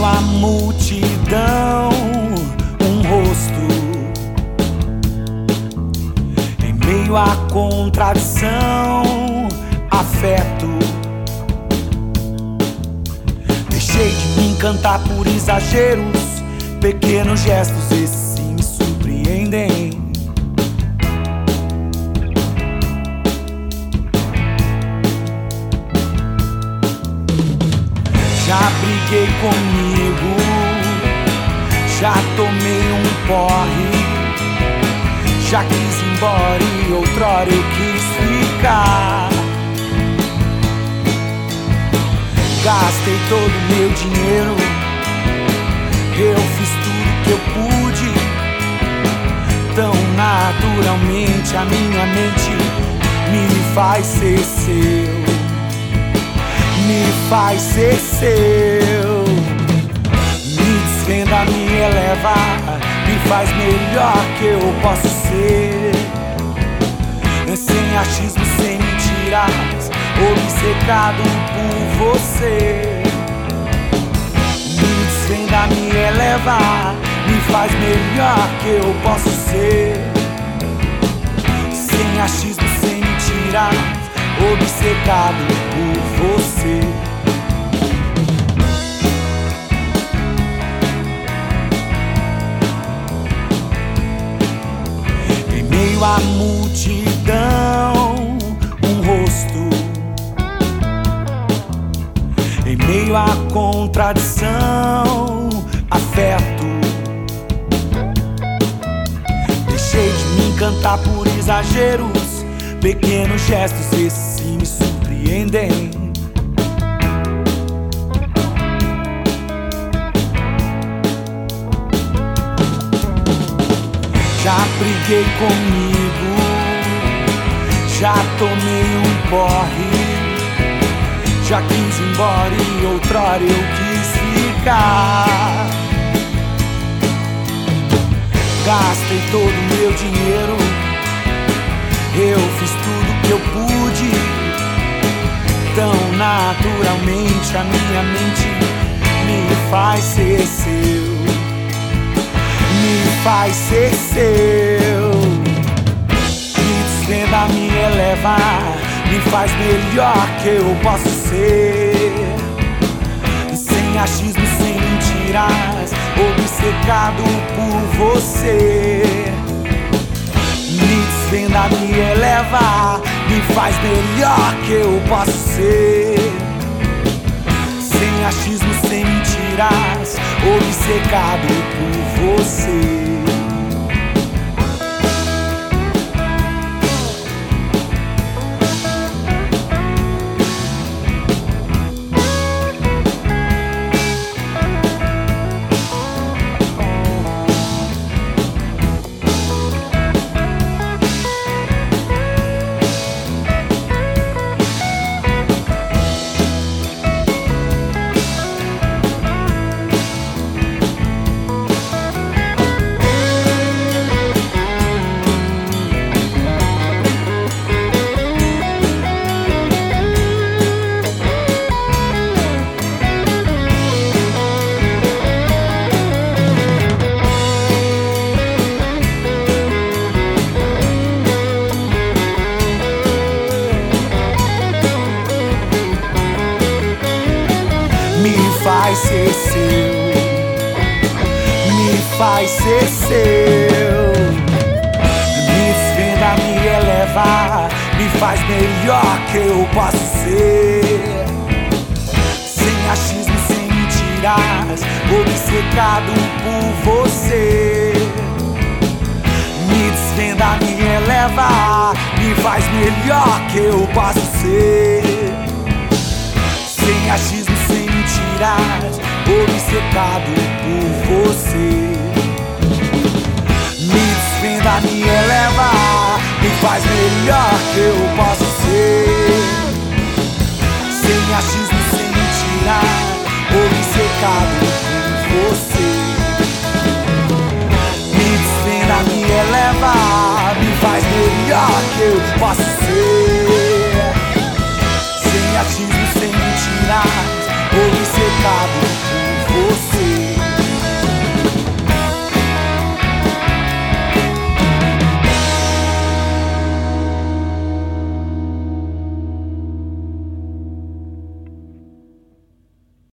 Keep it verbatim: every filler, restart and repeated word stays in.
à multidão, um rosto. Em meio à contradição, afeto. Deixei de me encantar por exageros, pequenos gestos, esses sim me surpreendem. Já briguei comigo, já tomei um porre, já quis ir embora e outrora eu quis ficar. Gastei todo o meu dinheiro, eu fiz tudo que eu pude. Tão naturalmente a minha mente me faz ser seu, me faz ser seu. Me desvenda, me eleva, me faz melhor que eu posso ser. Sem achismo, sem mentiras, obcecado por você. Me desvenda, me eleva, me faz melhor que eu posso ser. Sem achismo, sem mentiras, obcecado por você. Em meio à multidão, um rosto. Em meio à contradição, afeto. Deixei de me encantar por exageros, pequenos gestos, esses sim me surpreendem. Já briguei comigo, já tomei um porre, já quis ir embora e outrora eu quis ficar. Gastei todo o meu dinheiro, eu fiz tudo que eu pude. Tão naturalmente a minha mente me faz ser seu, me faz ser seu. Me desvenda, me eleva, me faz melhor que eu posso ser. Sem achismo, sem mentiras, obcecado por você. Me desvenda, me eleva, me faz melhor que eu posso ser. Sem achismo, sem mentiras, obcecado por você. Me faz ser seu, me faz ser seu. Me desvenda, me eleva, me faz melhor que eu posso ser. Sem achismo, sem mentiras, obcecado por você. Me desvenda, me eleva, me faz melhor que eu posso ser. Sem achismo, sem mentiras, obcecado por você. Me desvenda, me eleva, me faz melhor que eu posso ser.